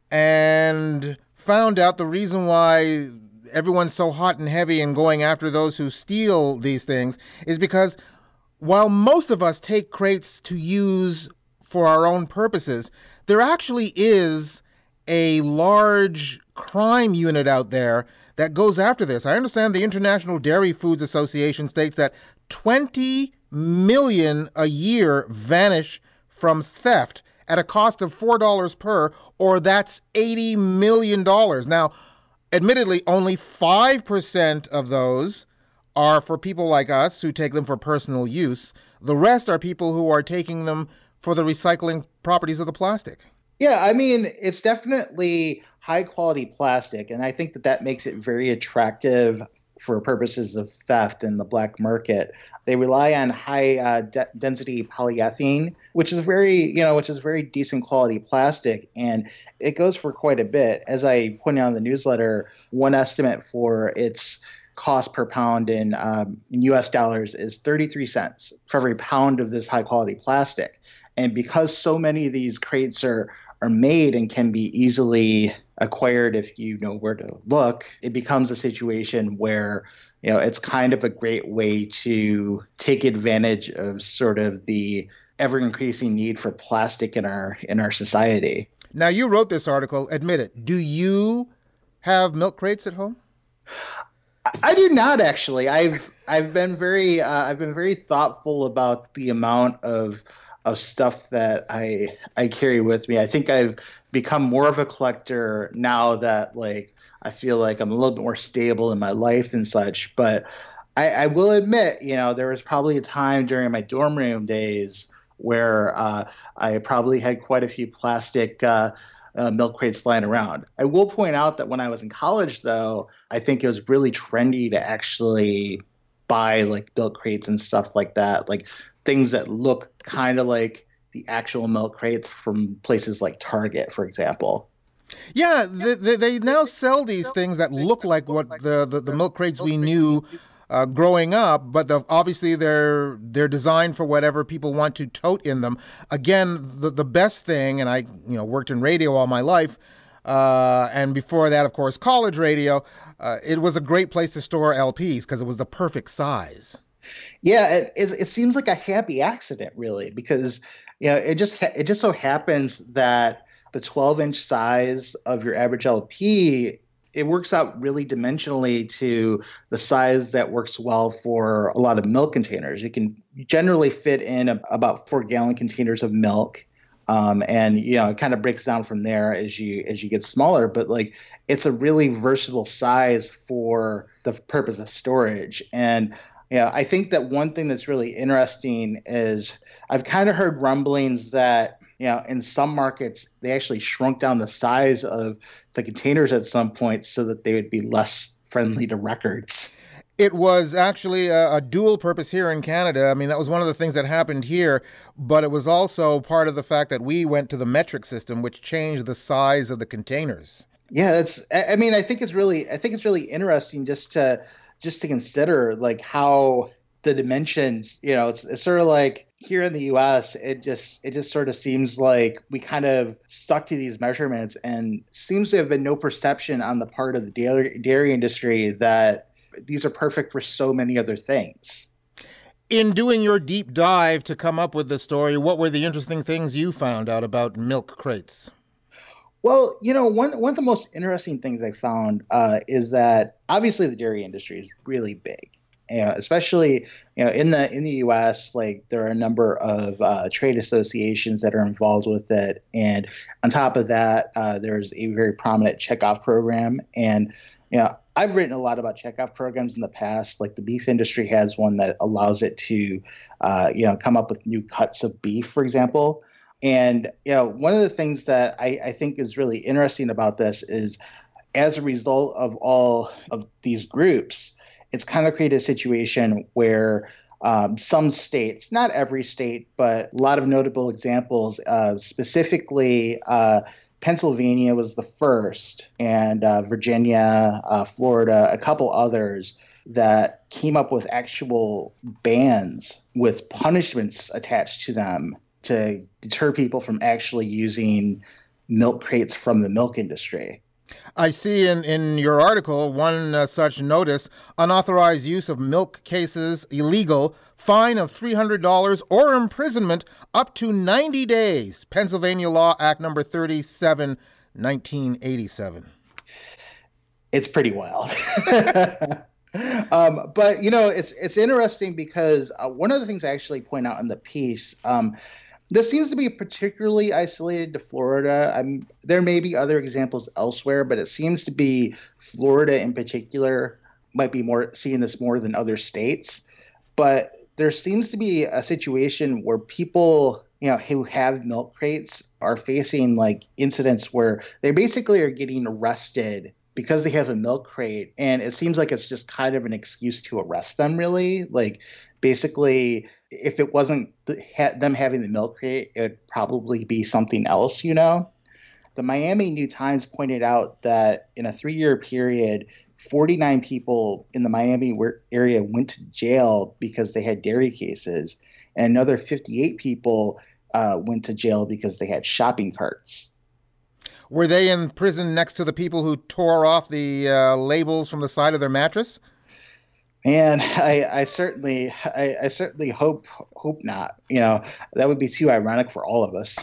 and found out the reason why everyone's so hot and heavy and going after those who steal these things is because while most of us take crates to use for our own purposes, there actually is a large crime unit out there that goes after this. I understand the International Dairy Foods Association states that 20 million a year vanish from theft at a cost of $4 per, or that's $80 million. Now, admittedly, only 5% of those are for people like us who take them for personal use. The rest are people who are taking them for the recycling properties of the plastic. Yeah, I mean, it's definitely high quality plastic, and I think that makes it very attractive for purposes of theft in the black market. They rely on high density polyethylene, which is very decent quality plastic, and it goes for quite a bit. As I pointed out in the newsletter, one estimate for its cost per pound in US dollars is 33 cents for every pound of this high quality plastic. And because so many of these crates are made and can be easily acquired if you know where to look, it becomes a situation where it's kind of a great way to take advantage of sort of the ever increasing need for plastic in our society. Now, you wrote this article. Admit it. Do you have milk crates at home? I do not, actually. I've been very thoughtful about the amount of stuff that I carry with me. I think I've become more of a collector now that I feel like I'm a little bit more stable in my life and such. But I will admit, there was probably a time during my dorm room days where I probably had quite a few plastic milk crates lying around. I will point out that when I was in college, though, I think it was really trendy to actually buy milk crates and stuff like that, things that look kind of like the actual milk crates from places like Target, for example. Yeah, they now sell these things that look like what the milk crates we knew growing up, but obviously they're designed for whatever people want to tote in them. Again, the best thing, and I worked in radio all my life, and before that, of course, college radio. It was a great place to store LPs because it was the perfect size. Yeah, it seems like a happy accident, really, because it just so happens that the 12-inch size of your average LP, it works out really dimensionally to the size that works well for a lot of milk containers. It can generally fit in about 4-gallon containers of milk. And it kind of breaks down from there as you get smaller, but it's a really versatile size for the purpose of storage. And I think that one thing that's really interesting is I've kind of heard rumblings that in some markets they actually shrunk down the size of the containers at some point so that they would be less friendly to records. It was actually a dual purpose here in Canada. I mean, that was one of the things that happened here, but it was also part of the fact that we went to the metric system, which changed the size of the containers. Yeah, I think it's really interesting just to consider how the dimensions, it's sort of like here in the US, it just sort of seems like we kind of stuck to these measurements, and seems to have been no perception on the part of the dairy industry that these are perfect for so many other things. In doing your deep dive to come up with the story, what were the interesting things you found out about milk crates? Well, one of the most interesting things I found is that obviously the dairy industry is really big. Especially in the U.S., there are a number of trade associations that are involved with it, and on top of that, there's a very prominent checkoff program. And I've written a lot about checkoff programs in the past. The beef industry has one that allows it to come up with new cuts of beef, for example. And one of the things that I think is really interesting about this is, as a result of all of these groups, it's kind of created a situation where some states, not every state, but a lot of notable examples, specifically Pennsylvania was the first, and Virginia, Florida, a couple others that came up with actual bans with punishments attached to them to deter people from actually using milk crates from the milk industry. I see in your article one such notice: unauthorized use of milk cases illegal, fine of $300 or imprisonment up to 90 days. Pennsylvania Law Act number 37, 1987. It's pretty wild. But it's interesting because one of the things I actually point out in the piece, this seems to be particularly isolated to Florida. There may be other examples elsewhere, but it seems to be Florida in particular might be seeing this more than other states. But there seems to be a situation where people, who have milk crates are facing incidents where they basically are getting arrested because they have a milk crate, and it seems like it's just kind of an excuse to arrest them, really. Like, basically, if it wasn't them having the milk crate, it would probably be something else, you know? The Miami New Times pointed out that in a 3-year period, 49 people in the Miami area went to jail because they had dairy cases, and another 58 people went to jail because they had shopping carts. Were they in prison next to the people who tore off the labels from the side of their mattress? And I certainly hope not. You know, that would be too ironic for all of us.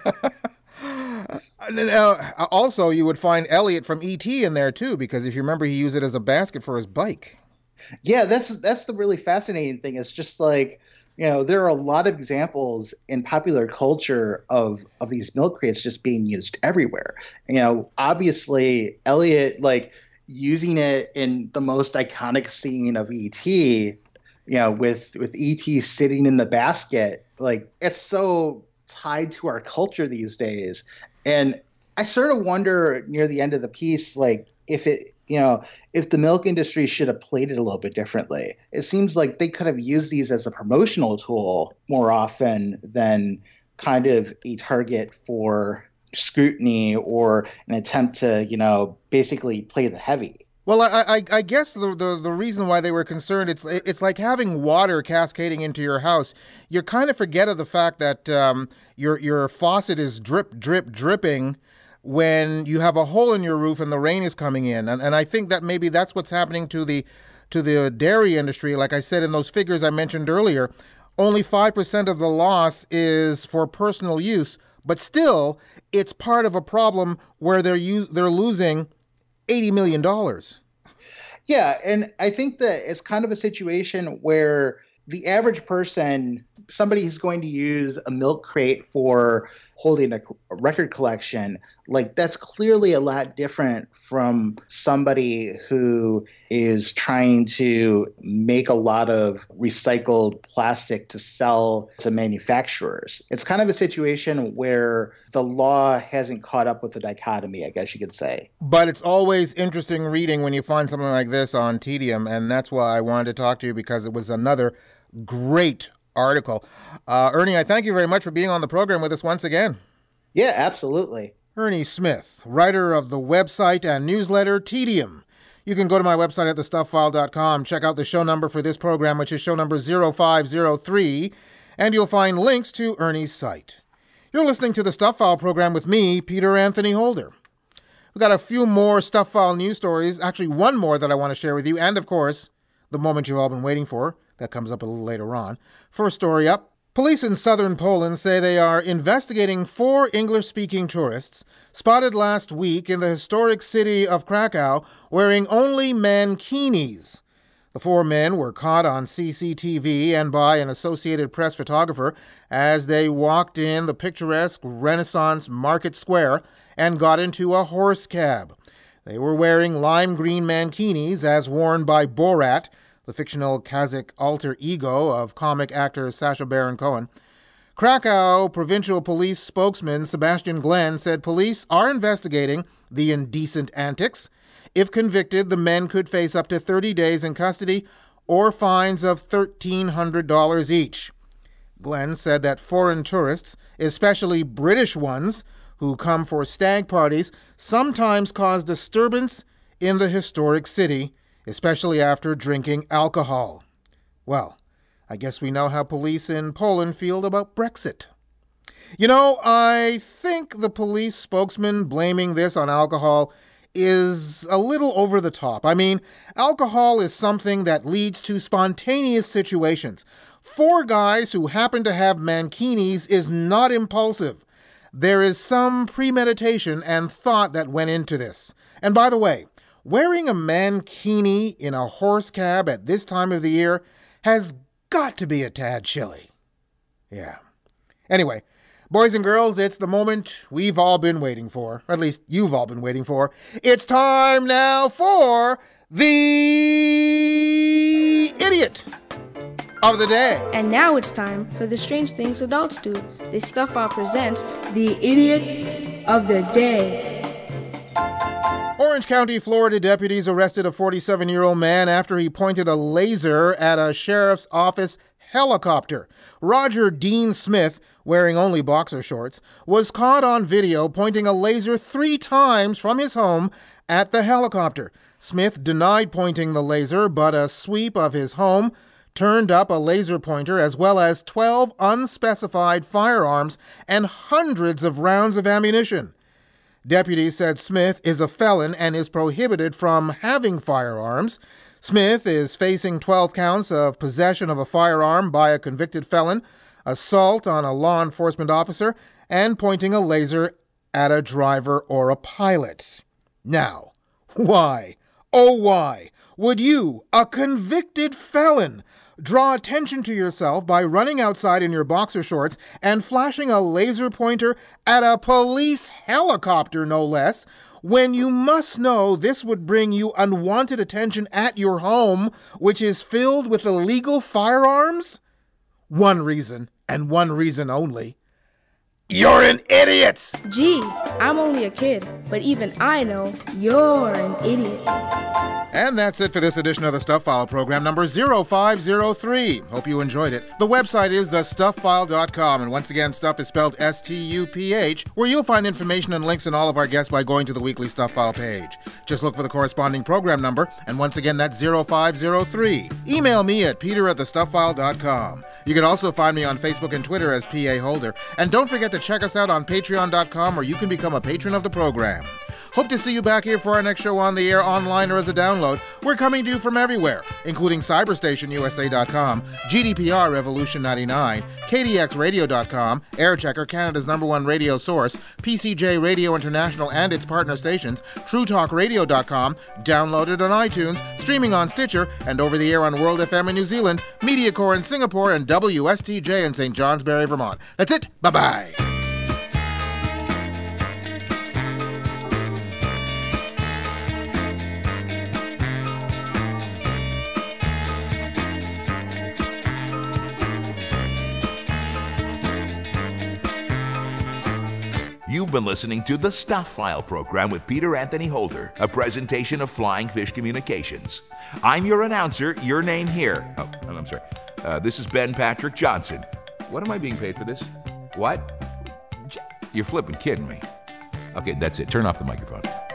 Also, you would find Elliot from E.T. in there too, because if you remember, he used it as a basket for his bike. Yeah, that's the really fascinating thing. It's just like, you know, there are a lot of examples in popular culture of these milk crates just being used everywhere. You know, obviously, Elliot, like, using it in the most iconic scene of E.T., you know, with E.T. sitting in the basket, like, it's so tied to our culture these days. And I sort of wonder near the end of the piece, like, if the milk industry should have played it a little bit differently. It seems like they could have used these as a promotional tool more often than kind of a target for scrutiny or an attempt to, you know, basically play the heavy. Well, I guess the reason why they were concerned, it's like having water cascading into your house. You kind of forget of the fact that your faucet is dripping when you have a hole in your roof and the rain is coming in. And I think that maybe that's what's happening to the dairy industry. Like I said, in those figures I mentioned earlier, only 5% of the loss is for personal use, but still it's part of a problem where they're losing $80 million. Yeah, and I think that it's kind of a situation where the average person, somebody who's going to use a milk crate for holding a record collection, like, that's clearly a lot different from somebody who is trying to make a lot of recycled plastic to sell to manufacturers. It's kind of a situation where the law hasn't caught up with the dichotomy, I guess you could say. But it's always interesting reading when you find something like this on Tedium, and that's why I wanted to talk to you, because it was another great article. Ernie, I thank you very much for being on the program with us once again. Yeah, absolutely. Ernie Smith, writer of the website and newsletter Tedium. You can go to my website at thestuffile.com, check out the show number for this program, which is show number 0503, and you'll find links to Ernie's site. You're listening to the Stuff File program with me, Peter Anthony Holder. We've got a few more Stuff File news stories, actually one more that I want to share with you, and of course, the moment you've all been waiting for. That comes up a little later on. First story up. Police in southern Poland say they are investigating 4 English-speaking tourists spotted last week in the historic city of Krakow wearing only mankinis. The 4 men were caught on CCTV and by an Associated Press photographer as they walked in the picturesque Renaissance Market Square and got into a horse cab. They were wearing lime green mankinis as worn by Borat, the fictional Kazakh alter ego of comic actor Sacha Baron Cohen. Krakow Provincial Police spokesman Sebastian Glenn said police are investigating the indecent antics. If convicted, the men could face up to 30 days in custody or fines of $1,300 each. Glenn said that foreign tourists, especially British ones who come for stag parties, sometimes cause disturbance in the historic city, especially after drinking alcohol. Well, I guess we know how police in Poland feel about Brexit. You know, I think the police spokesman blaming this on alcohol is a little over the top. I mean, alcohol is something that leads to spontaneous situations. 4 guys who happen to have mankinis is not impulsive. There is some premeditation and thought that went into this. And by the way, wearing a mankini in a horse cab at this time of the year has got to be a tad chilly. Yeah. Anyway, boys and girls, it's the moment we've all been waiting for. Or at least you've all been waiting for. It's time now for the Idiot of the Day. And now it's time for the Strange Things Adults Do. The Stuff File presents the Idiot of the Day. Or Orange County, Florida deputies arrested a 47-year-old man after he pointed a laser at a sheriff's office helicopter. Roger Dean Smith, wearing only boxer shorts, was caught on video pointing a laser 3 times from his home at the helicopter. Smith denied pointing the laser, but a sweep of his home turned up a laser pointer as well as 12 unspecified firearms and hundreds of rounds of ammunition. Deputies said Smith is a felon and is prohibited from having firearms. Smith is facing 12 counts of possession of a firearm by a convicted felon, assault on a law enforcement officer, and pointing a laser at a driver or a pilot. Now, why, oh why, would you, a convicted felon, draw attention to yourself by running outside in your boxer shorts and flashing a laser pointer at a police helicopter, no less, when you must know this would bring you unwanted attention at your home, which is filled with illegal firearms? One reason, and one reason only. You're an idiot! Gee, I'm only a kid, but even I know you're an idiot. And that's it for this edition of the Stuff File program number 0503. Hope you enjoyed it. The website is thestufffile.com, and once again, stuff is spelled S-T-U-P-H, where you'll find information and links on all of our guests by going to the weekly Stuff File page. Just look for the corresponding program number, and once again, that's 0503. Email me at peter@thestufffile.com. You can also find me on Facebook and Twitter as P.A. Holder. And don't forget to check us out on patreon.com, where you can become a patron of the program. Hope to see you back here for our next show on the air, online, or as a download. We're coming to you from everywhere, including CyberstationUSA.com, GDPR Revolution 99, KDXRadio.com, Airchecker, Canada's #1 radio source, PCJ Radio International and its partner stations, TrueTalkRadio.com, downloaded on iTunes, streaming on Stitcher, and over the air on World FM in New Zealand, MediaCore in Singapore, and WSTJ in St. Johnsbury, Vermont. That's it. Bye-bye. You've been listening to the Stuff File program with Peter Anthony Holder, a presentation of Flying Fish Communications. I'm your announcer, your name here. Oh, I'm sorry. This is Ben Patrick Johnson. What am I being paid for this? What? You're flipping kidding me. Okay, that's it. Turn off the microphone.